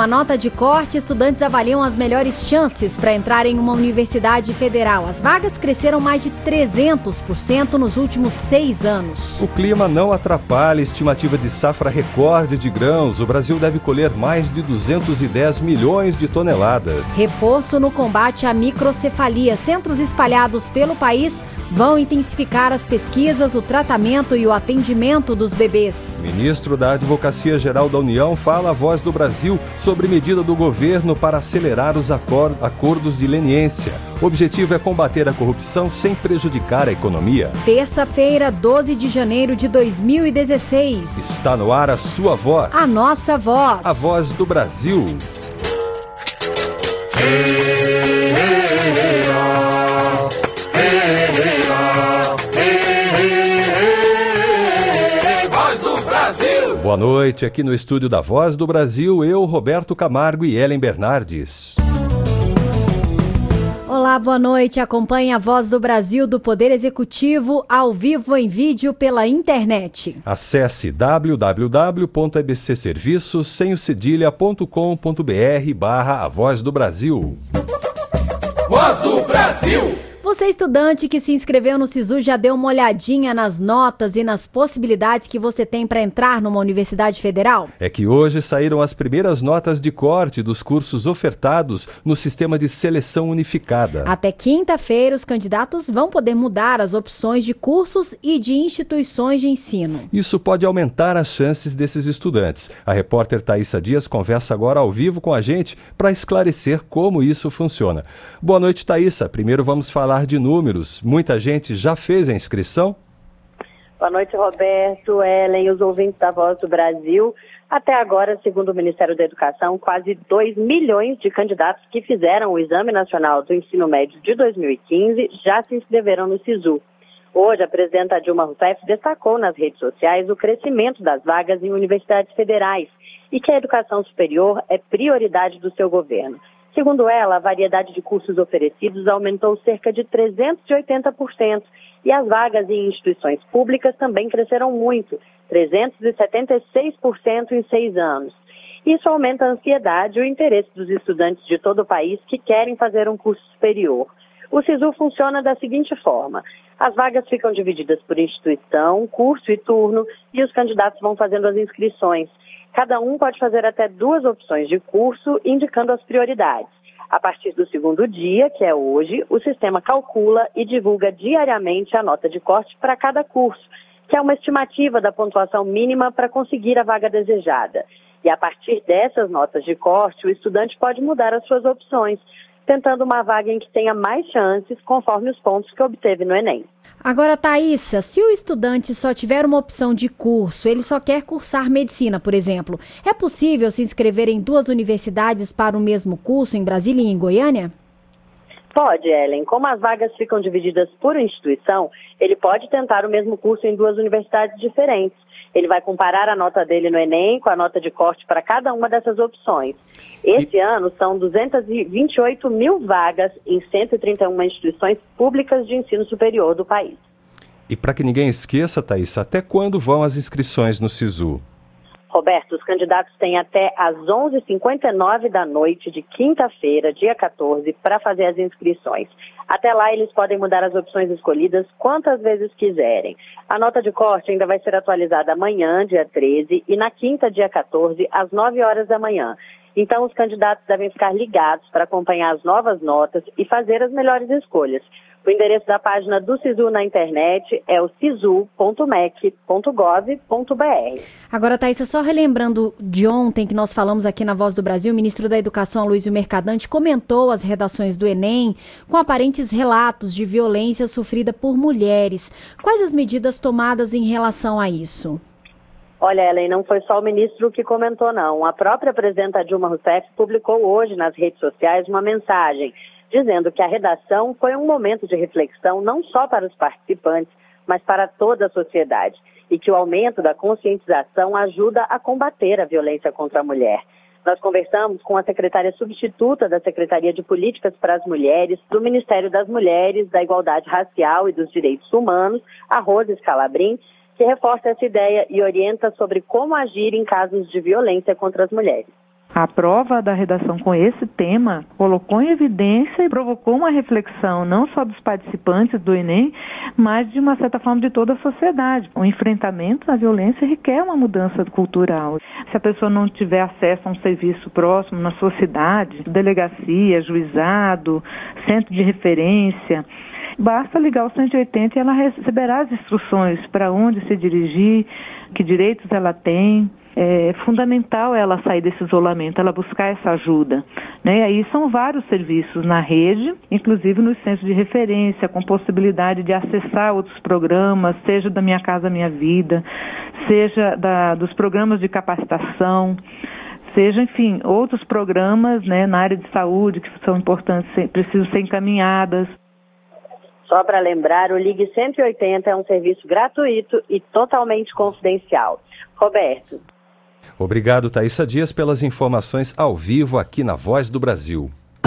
a nota de corte, estudantes avaliam as melhores chances para entrar em uma universidade federal. As vagas cresceram mais de 300% nos últimos 6 anos. O clima não atrapalha a estimativa de safra recorde de grãos. O Brasil deve colher mais de 210 milhões de toneladas. Reforço no combate à microcefalia. Centros espalhados pelo país vão intensificar as pesquisas, o tratamento e o atendimento dos bebês. O ministro da Advocacia Geral da União fala à Voz do Brasil sobre medida do governo para acelerar os acordos de leniência. O objetivo é combater a corrupção sem prejudicar a economia. Terça-feira, 12 de janeiro de 2016. Está no ar a sua voz. A nossa voz. A Voz do Brasil. Boa noite, aqui no estúdio da Voz do Brasil, eu, Roberto Camargo e Ellen Bernardes. Olá, boa noite. Acompanhe a Voz do Brasil do Poder Executivo ao vivo em vídeo pela internet. Acesse www.abcserviços.com.br/A Voz do Brasil. Voz do Brasil! Você, estudante que se inscreveu no SISU, já deu uma olhadinha nas notas e nas possibilidades que você tem para entrar numa universidade federal? É que hoje saíram as primeiras notas de corte dos cursos ofertados no sistema de seleção unificada. Até quinta-feira, os candidatos vão poder mudar as opções de cursos e de instituições de ensino. Isso pode aumentar as chances desses estudantes. A repórter Thaísa Dias conversa agora ao vivo com a gente para esclarecer como isso funciona. Boa noite, Thaísa. Primeiro vamos falar de números. Muita gente já fez a inscrição? Boa noite, Roberto, Ellen e os ouvintes da Voz do Brasil. Até agora, segundo o Ministério da Educação, quase 2 milhões de candidatos que fizeram o Exame Nacional do Ensino Médio de 2015 já se inscreveram no SISU. Hoje, a presidenta Dilma Rousseff destacou nas redes sociais o crescimento das vagas em universidades federais e que a educação superior é prioridade do seu governo. Segundo ela, a variedade de cursos oferecidos aumentou cerca de 380% e as vagas em instituições públicas também cresceram muito, 376% em 6 anos. Isso aumenta a ansiedade e o interesse dos estudantes de todo o país que querem fazer um curso superior. O SISU funciona da seguinte forma: as vagas ficam divididas por instituição, curso e turno e os candidatos vão fazendo as inscrições. Cada um pode fazer até 2 opções de curso, indicando as prioridades. A partir do segundo dia, que é hoje, o sistema calcula e divulga diariamente a nota de corte para cada curso, que é uma estimativa da pontuação mínima para conseguir a vaga desejada. E a partir dessas notas de corte, o estudante pode mudar as suas opções, tentando uma vaga em que tenha mais chances, conforme os pontos que obteve no Enem. Agora, Thaísa, se o estudante só tiver uma opção de curso, ele só quer cursar medicina, por exemplo, é possível se inscrever em 2 universidades para o mesmo curso em Brasília e em Goiânia? Pode, Ellen. Como as vagas ficam divididas por instituição, ele pode tentar o mesmo curso em 2 universidades diferentes. Ele vai comparar a nota dele no Enem com a nota de corte para cada uma dessas opções. Esse ano são 228 mil vagas em 131 instituições públicas de ensino superior do país. E para que ninguém esqueça, Thaís, até quando vão as inscrições no SISU? Roberto, os candidatos têm até às 11h59 da noite de quinta-feira, dia 14, para fazer as inscrições. Até lá, eles podem mudar as opções escolhidas quantas vezes quiserem. A nota de corte ainda vai ser atualizada amanhã, dia 13, e na quinta, dia 14, às 9 horas da manhã. Então, os candidatos devem ficar ligados para acompanhar as novas notas e fazer as melhores escolhas. O endereço da página do SISU na internet é o sisu.mec.gov.br. Agora, Thaísa, só relembrando de ontem que nós falamos aqui na Voz do Brasil, o ministro da Educação, Aloysio Mercadante, comentou as redações do Enem com aparentes relatos de violência sofrida por mulheres. Quais as medidas tomadas em relação a isso? Olha, Ellen, não foi só o ministro que comentou, não. A própria presidenta Dilma Rousseff publicou hoje nas redes sociais uma mensagem dizendo que a redação foi um momento de reflexão não só para os participantes, mas para toda a sociedade, e que o aumento da conscientização ajuda a combater a violência contra a mulher. Nós conversamos com a secretária substituta da Secretaria de Políticas para as Mulheres, do Ministério das Mulheres, da Igualdade Racial e dos Direitos Humanos, a Rose Scalabrin, que reforça essa ideia e orienta sobre como agir em casos de violência contra as mulheres. A prova da redação com esse tema colocou em evidência e provocou uma reflexão não só dos participantes do Enem, mas de uma certa forma de toda a sociedade. O enfrentamento à violência requer uma mudança cultural. Se a pessoa não tiver acesso a um serviço próximo na sua cidade, delegacia, juizado, centro de referência, basta ligar o 180 e ela receberá as instruções para onde se dirigir, que direitos ela tem. É fundamental ela sair desse isolamento, ela buscar essa ajuda, né? E aí são vários serviços na rede, inclusive nos centros de referência, com possibilidade de acessar outros programas, seja da Minha Casa Minha Vida, seja dos programas de capacitação, seja, enfim, outros programas, né, na área de saúde que são importantes, precisam ser encaminhadas. Só para lembrar, o Ligue 180 é um serviço gratuito e totalmente confidencial. Roberto. Obrigado, Thaísa Dias, pelas informações ao vivo aqui na Voz do Brasil.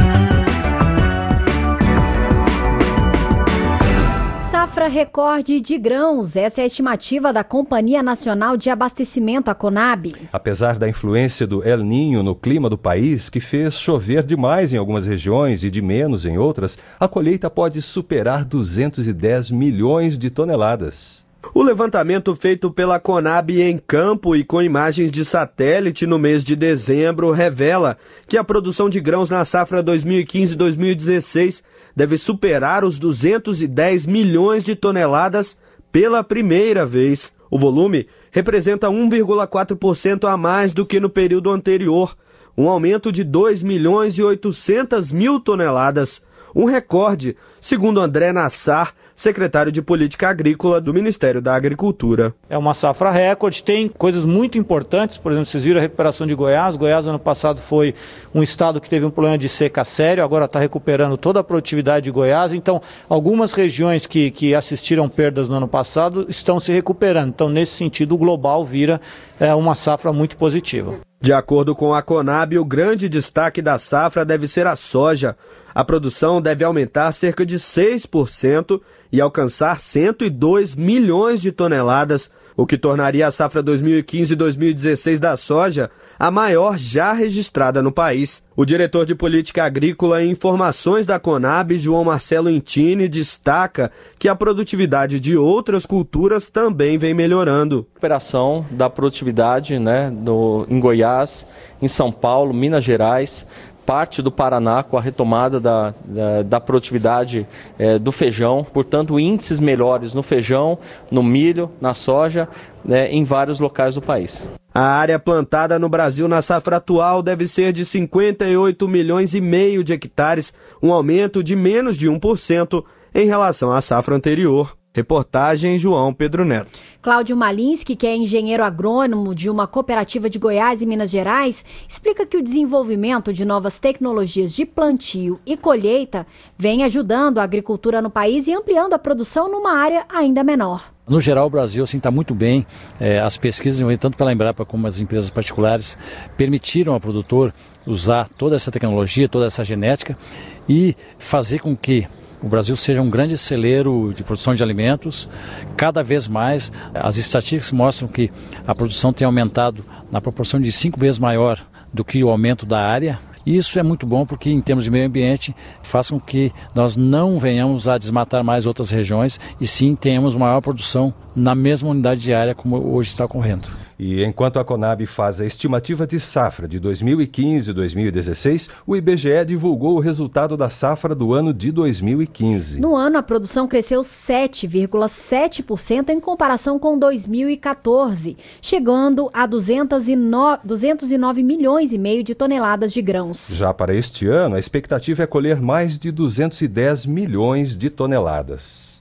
Safra recorde de grãos. Essa é a estimativa da Companhia Nacional de Abastecimento, a Conab. Apesar da influência do El Niño no clima do país, que fez chover demais em algumas regiões e de menos em outras, a colheita pode superar 210 milhões de toneladas. O levantamento feito pela Conab em campo e com imagens de satélite no mês de dezembro revela que a produção de grãos na safra 2015-2016 deve superar os 210 milhões de toneladas pela primeira vez. O volume representa 1,4% a mais do que no período anterior, um aumento de 2 milhões e 800 mil toneladas, um recorde, segundo André Nassar, secretário de Política Agrícola do Ministério da Agricultura. É uma safra recorde, tem coisas muito importantes, por exemplo, vocês viram a recuperação de Goiás. Goiás ano passado foi um estado que teve um problema de seca sério, agora está recuperando toda a produtividade de Goiás, então algumas regiões que assistiram perdas no ano passado estão se recuperando, então nesse sentido o global vira uma safra muito positiva. De acordo com a Conab, o grande destaque da safra deve ser a soja. A produção deve aumentar cerca de 6% e alcançar 102 milhões de toneladas, o que tornaria a safra 2015-2016 da soja a maior já registrada no país. O diretor de Política Agrícola e Informações da Conab, João Marcelo Intini, destaca que a produtividade de outras culturas também vem melhorando. A recuperação da produtividade, em Goiás, em São Paulo, Minas Gerais, parte do Paraná com a retomada da produtividade do feijão, portanto índices melhores no feijão, no milho, na soja, em vários locais do país. A área plantada no Brasil na safra atual deve ser de 58 milhões e meio de hectares, um aumento de menos de 1% em relação à safra anterior. Reportagem João Pedro Neto. Cláudio Malinski, que é engenheiro agrônomo de uma cooperativa de Goiás e Minas Gerais, explica que o desenvolvimento de novas tecnologias de plantio e colheita vem ajudando a agricultura no país e ampliando a produção numa área ainda menor. No geral, o Brasil está muito bem. As pesquisas, tanto pela Embrapa como as empresas particulares, permitiram ao produtor usar toda essa tecnologia, toda essa genética e fazer com que o Brasil seja um grande celeiro de produção de alimentos. Cada vez mais, as estatísticas mostram que a produção tem aumentado na proporção de 5 vezes maior do que o aumento da área. E isso é muito bom porque, em termos de meio ambiente, faz com que nós não venhamos a desmatar mais outras regiões e sim tenhamos maior produção na mesma unidade de área como hoje está ocorrendo. E enquanto a Conab faz a estimativa de safra de 2015 e 2016, o IBGE divulgou o resultado da safra do ano de 2015. No ano, a produção cresceu 7,7% em comparação com 2014, chegando a 209 milhões e meio de toneladas de grãos. Já para este ano, a expectativa é colher mais de 210 milhões de toneladas.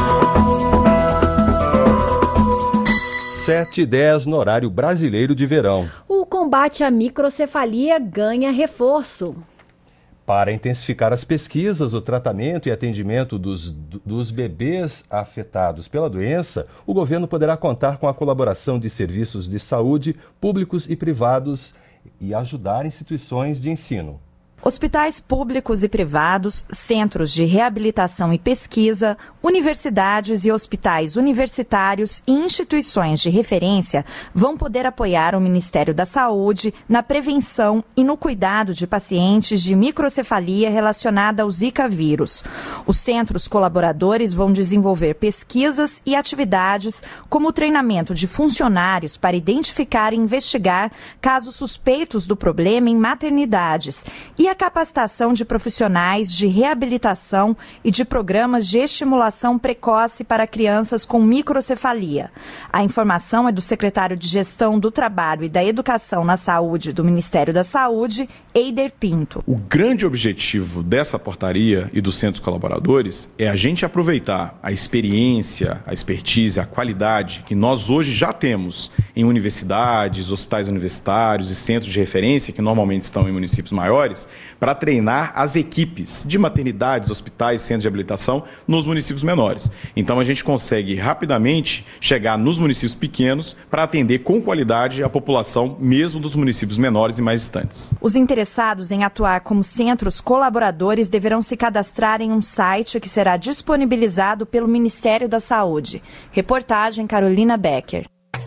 7h10 no horário brasileiro de verão. O combate à microcefalia ganha reforço. Para intensificar as pesquisas, o tratamento e atendimento dos bebês afetados pela doença, o governo poderá contar com a colaboração de serviços de saúde públicos e privados e ajudar instituições de ensino. Hospitais públicos e privados, centros de reabilitação e pesquisa, universidades e hospitais universitários e instituições de referência vão poder apoiar o Ministério da Saúde na prevenção e no cuidado de pacientes de microcefalia relacionada ao Zika vírus. Os centros colaboradores vão desenvolver pesquisas e atividades como o treinamento de funcionários para identificar e investigar casos suspeitos do problema em maternidades e a capacitação de profissionais de reabilitação e de programas de estimulação precoce para crianças com microcefalia. A informação é do secretário de Gestão do Trabalho e da Educação na Saúde do Ministério da Saúde, Eider Pinto. O grande objetivo dessa portaria e dos centros colaboradores é a gente aproveitar a experiência, a expertise, a qualidade que nós hoje já temos em universidades, hospitais universitários e centros de referência, que normalmente estão em municípios maiores, para treinar as equipes de maternidades, hospitais, centros de habilitação nos municípios menores. Então a gente consegue rapidamente chegar nos municípios pequenos para atender com qualidade a população mesmo dos municípios menores e mais distantes. Os interessados em atuar como centros colaboradores deverão se cadastrar em um site que será disponibilizado pelo Ministério da Saúde. Reportagem Carolina Becker.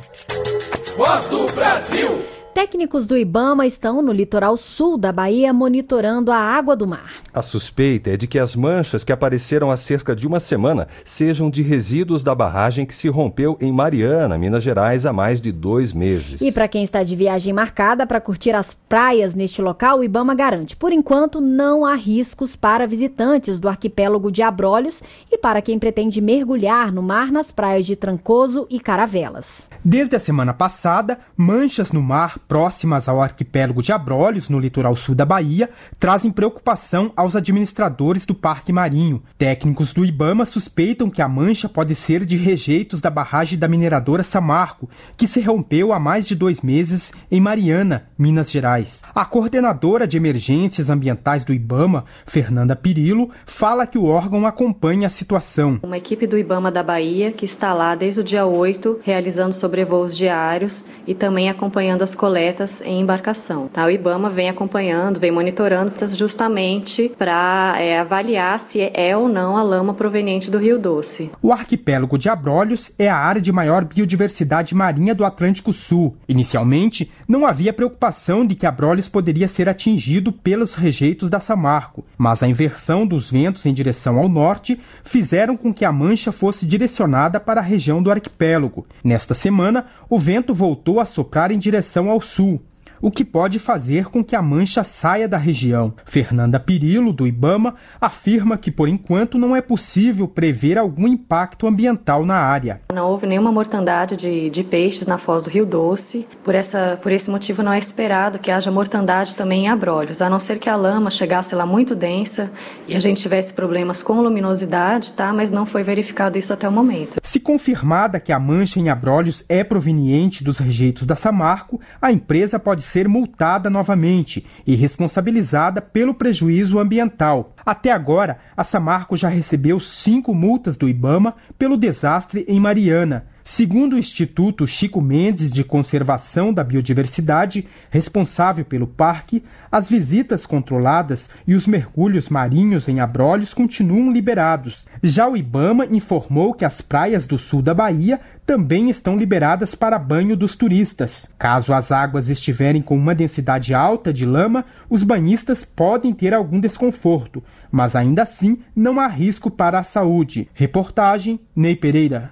Voz do Brasil. Técnicos do IBAMA estão no litoral sul da Bahia monitorando a água do mar. A suspeita é de que as manchas que apareceram há cerca de uma semana sejam de resíduos da barragem que se rompeu em Mariana, Minas Gerais, há mais de 2 meses. E para quem está de viagem marcada para curtir as praias neste local, o IBAMA garante, por enquanto, não há riscos para visitantes do arquipélago de Abrolhos e para quem pretende mergulhar no mar nas praias de Trancoso e Caravelas. Desde a semana passada, manchas no mar próximas ao arquipélago de Abrolhos, no litoral sul da Bahia, trazem preocupação aos administradores do Parque Marinho. Técnicos do IBAMA suspeitam que a mancha pode ser de rejeitos da barragem da mineradora Samarco, que se rompeu há mais de 2 meses em Mariana, Minas Gerais. A coordenadora de emergências ambientais do IBAMA, Fernanda Pirillo, fala que o órgão acompanha a situação. Uma equipe do IBAMA da Bahia que está lá desde o dia 8, realizando sobrevoos diários e também acompanhando as coletas em embarcação. O IBAMA vem acompanhando, vem monitorando justamente para avaliar se é ou não a lama proveniente do Rio Doce. O arquipélago de Abrolhos é a área de maior biodiversidade marinha do Atlântico Sul. Inicialmente, não havia preocupação de que Abrolhos poderia ser atingido pelos rejeitos da Samarco, mas a inversão dos ventos em direção ao norte fizeram com que a mancha fosse direcionada para a região do arquipélago. Nesta semana, o vento voltou a soprar em direção ao sul, o que pode fazer com que a mancha saia da região. Fernanda Pirillo, do IBAMA, afirma que, por enquanto, não é possível prever algum impacto ambiental na área. Não houve nenhuma mortandade de peixes na foz do Rio Doce. Por esse motivo, não é esperado que haja mortandade também em Abrolhos, a não ser que a lama chegasse lá muito densa e a gente tivesse problemas com luminosidade, mas não foi verificado isso até o momento. Se confirmada que a mancha em Abrolhos é proveniente dos rejeitos da Samarco, a empresa pode ser multada novamente e responsabilizada pelo prejuízo ambiental. Até agora, a Samarco já recebeu 5 multas do IBAMA pelo desastre em Mariana. Segundo o Instituto Chico Mendes de Conservação da Biodiversidade, responsável pelo parque, as visitas controladas e os mergulhos marinhos em Abrolhos continuam liberados. Já o IBAMA informou que as praias do sul da Bahia também estão liberadas para banho dos turistas. Caso as águas estiverem com uma densidade alta de lama, os banhistas podem ter algum desconforto, mas ainda assim não há risco para a saúde. Reportagem Ney Pereira.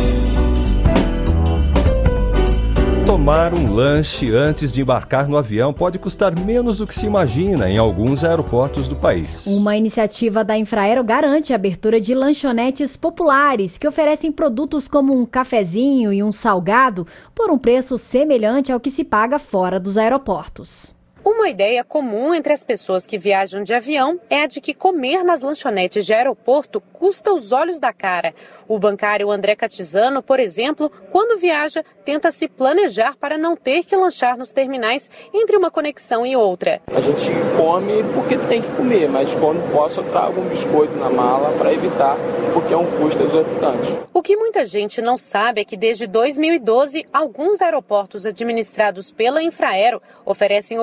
Tomar um lanche antes de embarcar no avião pode custar menos do que se imagina em alguns aeroportos do país. Uma iniciativa da Infraero garante a abertura de lanchonetes populares que oferecem produtos como um cafezinho e um salgado por um preço semelhante ao que se paga fora dos aeroportos. Uma ideia comum entre as pessoas que viajam de avião é a de que comer nas lanchonetes de aeroporto custa os olhos da cara. O bancário André Catizano, por exemplo, quando viaja, tenta se planejar para não ter que lanchar nos terminais entre uma conexão e outra. A gente come porque tem que comer, mas quando posso eu trago um biscoito na mala para evitar, porque é um custo exorbitante. O que muita gente não sabe é que desde 2012, alguns aeroportos administrados pela Infraero oferecem opções mais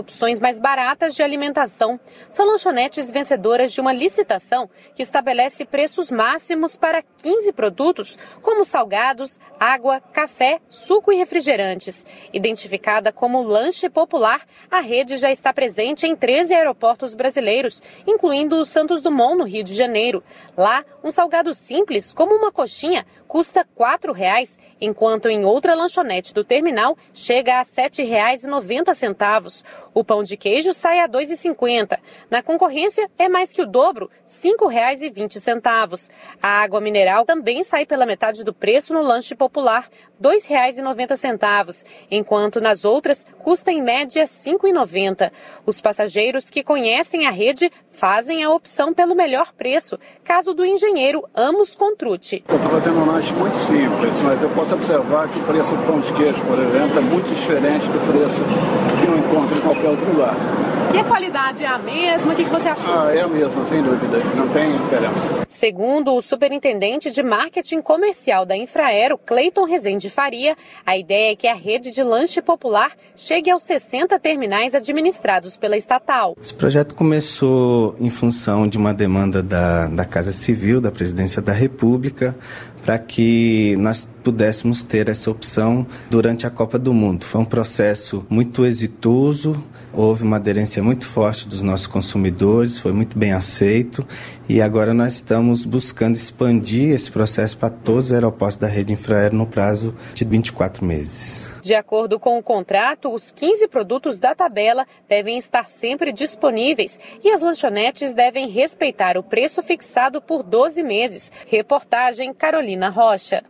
mais baratas de alimentação. São lanchonetes vencedoras de uma licitação que estabelece preços máximos para 15 produtos, como salgados, água, café, suco e refrigerantes. Identificada como lanche popular, a rede já está presente em 13 aeroportos brasileiros, incluindo o Santos Dumont, no Rio de Janeiro. Lá, um salgado simples, como uma coxinha, custa R$ 4,00, enquanto em outra lanchonete do terminal chega a R$ 7,90. O pão de queijo sai a R$ 2,50. Na concorrência, é mais que o dobro, R$ 5,20. A água mineral também sai pela metade do preço no lanche popular, R$ 2,90, enquanto nas outras custa em média R$ 5,90. Os passageiros que conhecem a rede fazem a opção pelo melhor preço, caso do engenheiro Amos Contrucci. Eu estava tendo um lanche muito simples, mas eu posso observar que o preço do pão de queijo, por exemplo, é muito diferente do preço que eu encontro em qualquer outro lugar. E a qualidade é a mesma? O que você achou? É a mesma, sem dúvida. Não tem diferença. Segundo o superintendente de marketing comercial da Infraero, Cleiton Rezende Faria, a ideia é que a rede de lanche popular chegue aos 60 terminais administrados pela estatal. Esse projeto começou em função de uma demanda da Casa Civil, da Presidência da República, para que nós pudéssemos ter essa opção durante a Copa do Mundo. Foi um processo muito exitoso, houve uma aderência muito forte dos nossos consumidores, foi muito bem aceito e agora nós estamos buscando expandir esse processo para todos os aeroportos da rede Infraero no prazo de 24 meses. De acordo com o contrato, os 15 produtos da tabela devem estar sempre disponíveis e as lanchonetes devem respeitar o preço fixado por 12 meses. Reportagem Carolina Rocha.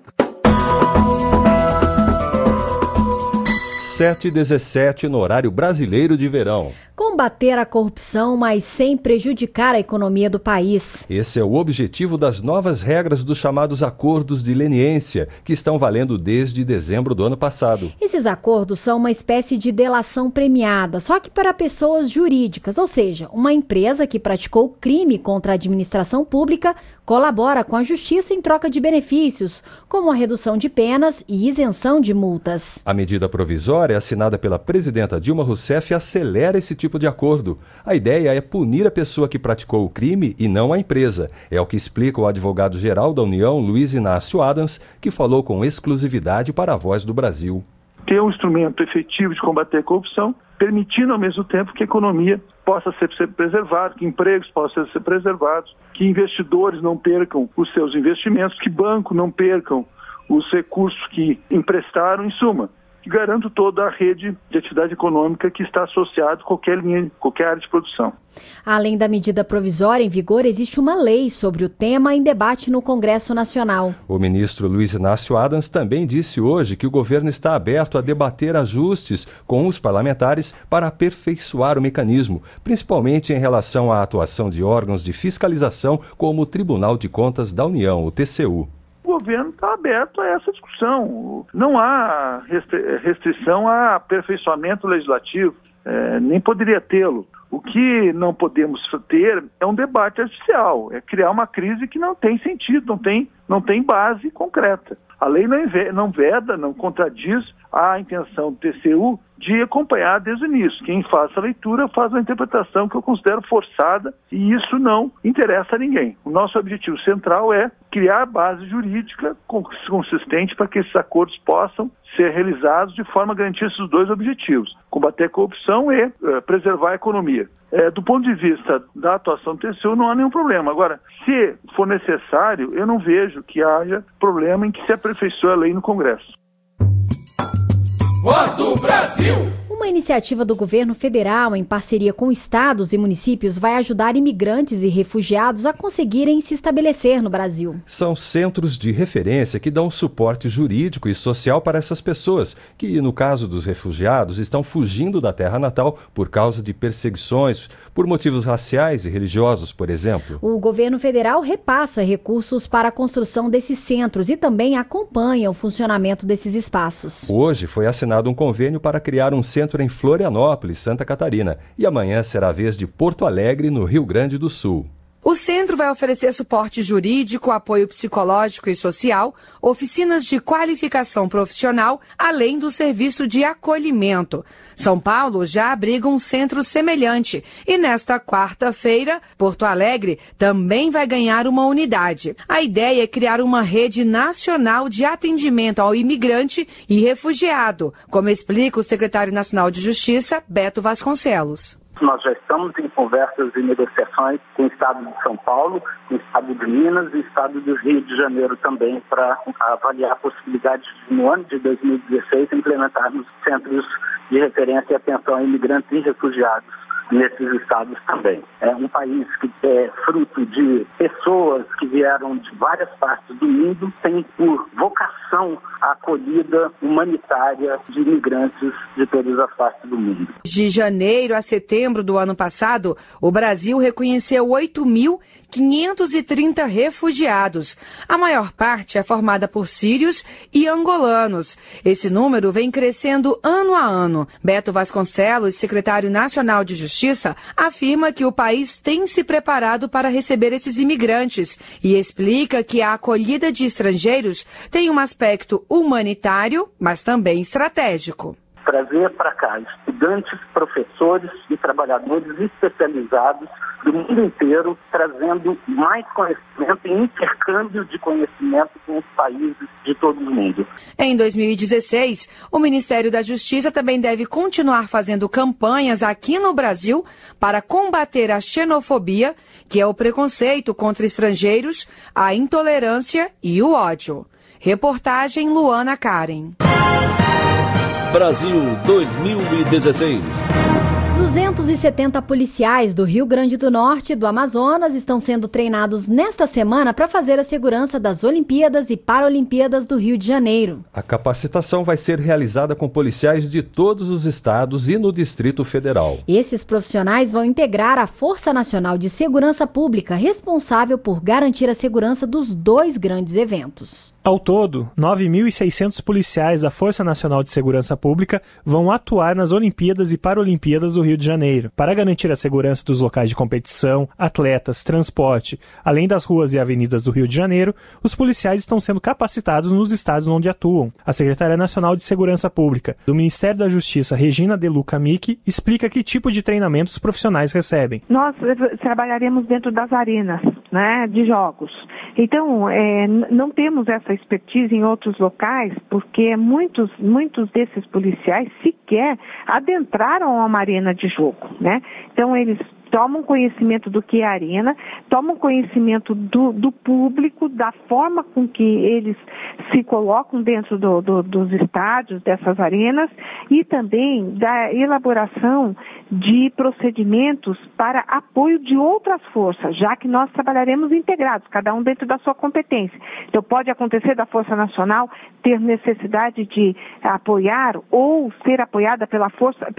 7h17 no horário brasileiro de verão. Combater a corrupção, mas sem prejudicar a economia do país. Esse é o objetivo das novas regras dos chamados acordos de leniência, que estão valendo desde dezembro do ano passado. Esses acordos são uma espécie de delação premiada, só que para pessoas jurídicas, ou seja, uma empresa que praticou crime contra a administração pública colabora com a justiça em troca de benefícios, como a redução de penas e isenção de multas. A medida provisória, assinada pela presidenta Dilma Rousseff, acelera esse tipo de acordo. A ideia é punir a pessoa que praticou o crime e não a empresa. É o que explica o advogado-geral da União, Luiz Inácio Adams, que falou com exclusividade para a Voz do Brasil. Ter um instrumento efetivo de combater a corrupção, permitindo ao mesmo tempo que a economia possa ser preservada, que empregos possam ser preservados, que investidores não percam os seus investimentos, que bancos não percam os recursos que emprestaram, em suma, que garanta toda a rede de atividade econômica que está associada a qualquer área de produção. Além da medida provisória em vigor, existe uma lei sobre o tema em debate no Congresso Nacional. O ministro Luiz Inácio Adams também disse hoje que o governo está aberto a debater ajustes com os parlamentares para aperfeiçoar o mecanismo, principalmente em relação à atuação de órgãos de fiscalização como o Tribunal de Contas da União, o TCU. O governo está aberto a essa discussão. Não há restrição a aperfeiçoamento legislativo, nem poderia tê-lo. O que não podemos ter é um debate artificial, é criar uma crise que não tem sentido, não tem base concreta. A lei não veda, não contradiz a intenção do TCU de acompanhar desde o início. Quem faz a leitura faz uma interpretação que eu considero forçada e isso não interessa a ninguém. O nosso objetivo central é criar base jurídica consistente para que esses acordos possam ser realizados de forma a garantir esses dois objetivos: combater a corrupção e preservar a economia. Do ponto de vista da atuação do TCU, não há nenhum problema. Agora, se for necessário, eu não vejo que haja problema em que se aperfeiçoe a lei no Congresso. Voz do Brasil! Uma iniciativa do governo federal, em parceria com estados e municípios, vai ajudar imigrantes e refugiados a conseguirem se estabelecer no Brasil. São centros de referência que dão suporte jurídico e social para essas pessoas, que, no caso dos refugiados, estão fugindo da terra natal por causa de perseguições, por motivos raciais e religiosos, por exemplo. O governo federal repassa recursos para a construção desses centros e também acompanha o funcionamento desses espaços. Hoje foi assinado um convênio para criar um centro em Florianópolis, Santa Catarina, e amanhã será a vez de Porto Alegre, no Rio Grande do Sul. O centro vai oferecer suporte jurídico, apoio psicológico e social, oficinas de qualificação profissional, além do serviço de acolhimento. São Paulo já abriga um centro semelhante e nesta quarta-feira, Porto Alegre também vai ganhar uma unidade. A ideia é criar uma rede nacional de atendimento ao imigrante e refugiado, como explica o secretário nacional de Justiça, Beto Vasconcelos. Nós já estamos em conversas e negociações com o Estado de São Paulo, com o Estado de Minas e o Estado do Rio de Janeiro também para avaliar a possibilidade de, no ano de 2016, implementarmos centros de referência e atenção a imigrantes e refugiados nesses estados também. É um país que é fruto de pessoas que vieram de várias partes do mundo, tem por vocação a acolhida humanitária de imigrantes de todas as partes do mundo. De janeiro a setembro do ano passado, o Brasil reconheceu 8.530 refugiados. A maior parte é formada por sírios e angolanos. Esse número vem crescendo ano a ano. Beto Vasconcelos, secretário nacional de Justiça, afirma que o país tem se preparado para receber esses imigrantes e explica que a acolhida de estrangeiros tem um aspecto humanitário, mas também estratégico. Trazer para cá estudantes, professores e trabalhadores especializados do mundo inteiro, trazendo mais conhecimento e intercâmbio de conhecimento com os países de todo o mundo. Em 2016, o Ministério da Justiça também deve continuar fazendo campanhas aqui no Brasil para combater a xenofobia, que é o preconceito contra estrangeiros, a intolerância e o ódio. Reportagem Luana Karen. Brasil 2016. 270 policiais do Rio Grande do Norte e do Amazonas estão sendo treinados nesta semana para fazer a segurança das Olimpíadas e Paralimpíadas do Rio de Janeiro. A capacitação vai ser realizada com policiais de todos os estados e no Distrito Federal. Esses profissionais vão integrar a Força Nacional de Segurança Pública, responsável por garantir a segurança dos dois grandes eventos. Ao todo, 9.600 policiais da Força Nacional de Segurança Pública vão atuar nas Olimpíadas e Paralimpíadas do Rio de Janeiro, para garantir a segurança dos locais de competição, atletas, transporte. Além das ruas e avenidas do Rio de Janeiro, os policiais estão sendo capacitados nos estados onde atuam. A Secretária Nacional de Segurança Pública do Ministério da Justiça, Regina De Luca Micchi, explica que tipo de treinamento os profissionais recebem. Nós trabalharemos dentro das arenas, de jogos. Então, não temos essa expertise em outros locais, porque muitos desses policiais sequer adentraram a uma arena de jogo, Então, eles tomam conhecimento do que é a arena, tomam conhecimento do público, da forma com que eles se colocam dentro dos estádios, dessas arenas, e também da elaboração de procedimentos para apoio de outras forças, já que nós trabalharemos integrados, cada um dentro da sua competência. Então, pode acontecer da Força Nacional ter necessidade de apoiar ou ser apoiada pela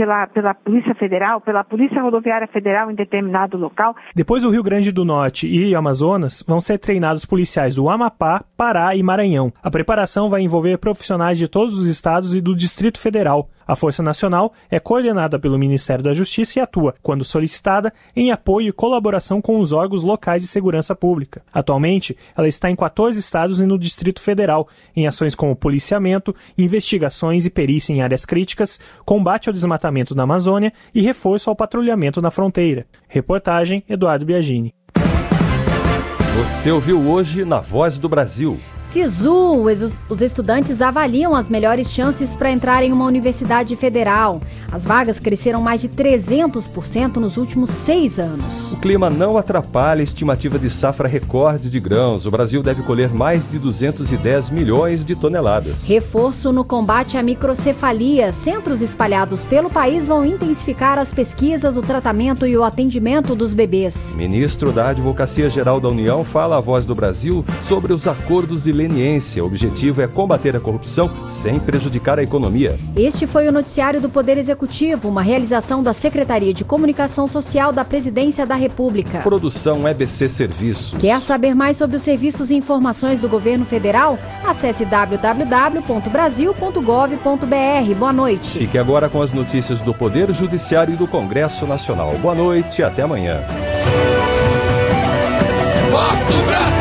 Polícia Federal, pela Polícia Rodoviária Federal em determinado local. Depois do Rio Grande do Norte e Amazonas, vão ser treinados policiais do Amapá, Pará e Maranhão. A preparação vai envolver profissionais de todos os estados e do Distrito Federal. A Força Nacional é coordenada pelo Ministério da Justiça e atua, quando solicitada, em apoio e colaboração com os órgãos locais de segurança pública. Atualmente, ela está em 14 estados e no Distrito Federal, em ações como policiamento, investigações e perícia em áreas críticas, combate ao desmatamento na Amazônia e reforço ao patrulhamento na fronteira. Reportagem Eduardo Biagini. Você ouviu hoje na Voz do Brasil. SISU, os estudantes avaliam as melhores chances para entrar em uma universidade federal. As vagas cresceram mais de 300% nos últimos 6 anos. O clima não atrapalha a estimativa de safra recorde de grãos. O Brasil deve colher mais de 210 milhões de toneladas. Reforço no combate à microcefalia. Centros espalhados pelo país vão intensificar as pesquisas, o tratamento e o atendimento dos bebês. Ministro da Advocacia Geral da União fala à Voz do Brasil sobre os acordos de leniência. O objetivo é combater a corrupção sem prejudicar a economia. Este foi o noticiário do Poder Executivo, uma realização da Secretaria de Comunicação Social da Presidência da República. Produção EBC Serviços. Quer saber mais sobre os serviços e informações do Governo Federal? Acesse www.brasil.gov.br. Boa noite. Fique agora com as notícias do Poder Judiciário e do Congresso Nacional. Boa noite e até amanhã. do Brasil.